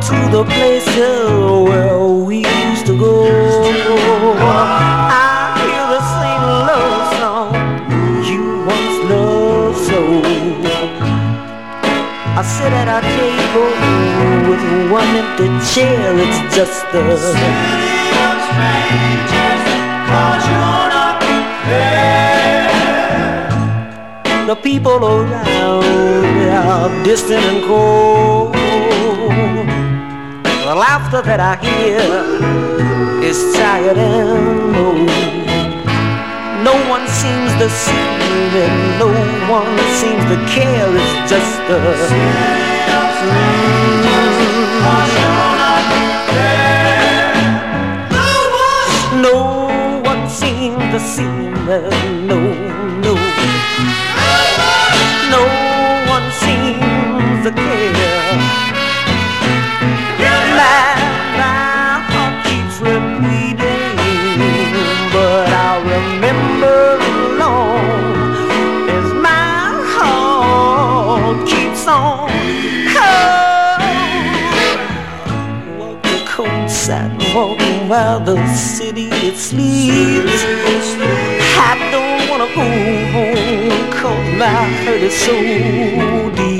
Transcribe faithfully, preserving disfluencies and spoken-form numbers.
to the places where we used to go. I hear the same love song you once loved so. I sit at our table with one empty chair. It's just the city of strangers, 'cause you're not there. The people around are distant and cold. The laughter that I hear is tired and old. No one seems to see and no one seems to care. It's just a city of strangers, 'cause you're not there. No one, no one seems to see and no, no, no one seems to care. My, my heart keeps repeating, but I remember alone as my heart keeps on. Oh, walk the cold sidewalk while the city it sleeps. I don't wanna go home 'cause my hurt is so deep.